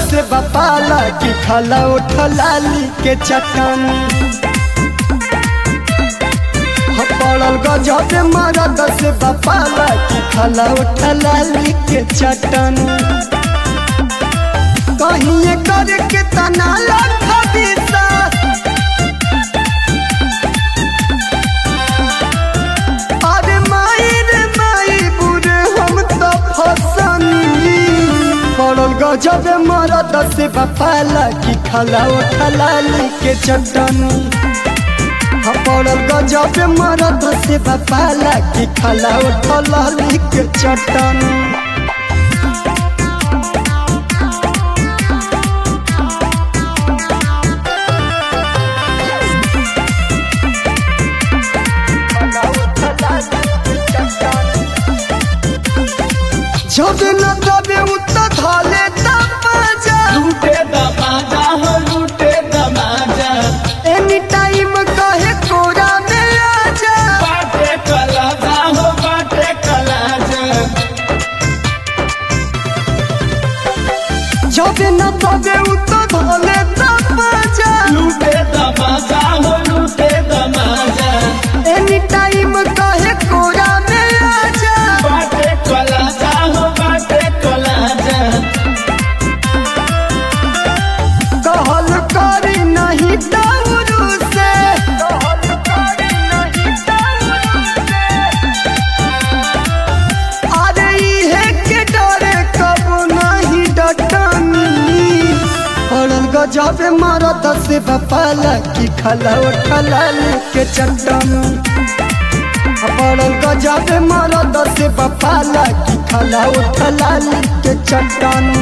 से बपाला की खाला उठलाली के चटनी पड़ल गजब मरद से बपाला की खाला उठलाली के चटनी कहीं करके तना लखा दिशा अरे माई रे माई बुरे हम तो फसनी पड़ल गजब मरद से बपाला की खाला उठलाली के चटनी पड़ल गजब मरद से बपाला की खाला उठलाली के चटनी जब न तबे उत धाले दबाजा लूटे दबाजा हो लूटे दबाजा एनी टाइम कहे कोरा में आजा बाटे कलाजा हो बाटे कलाजा जब न तबे उत धाले दबाजा लूटे दबाजा हो लूटे दबाजा एनी टाइम कहे कोरा में आजा बाटे कलाजा हो बाटे कलाजा कहल करी नहीं दारू से अरे इहे के डरे कब नहीं डटनी पड़ल गजब मरद से बपाला की खाला उठलाली के चटनी पड़ल गजब मरद से बपाला की खाला उठलाली के चटनी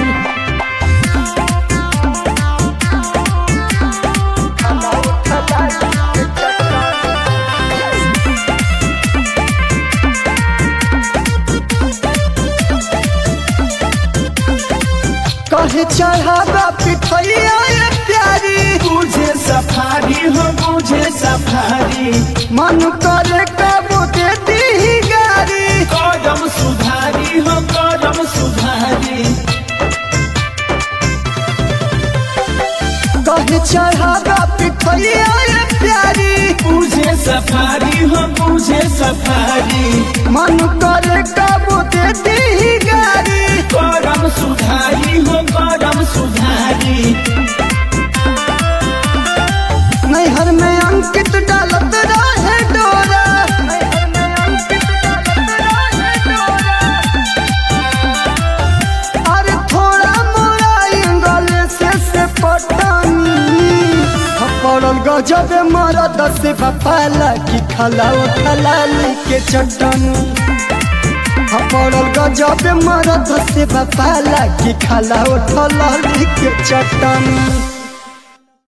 कहे चढ़ावा पिठैया ये प्यारी मुझे सफारी हो मुझे सफारी मन करे कबो दे दी गारी कदम सुधारी हो कदम सुधारी कहे चढ़ावा पिठैया ये प्यारी मुझे सफारी हो मुझे सफारी मन करे कबो दे दी गारी कदम सुधारी हो कदम सुधारी नैहर में अंकित डालत रहे डोरा अरे थोड़ा मोरा गले से पटनी पड़ल गजब मरद से बपाला की खाला उठलाली के चटनी पड़ल गजब मरद से बपाला की खाला उठलाली के चटनी।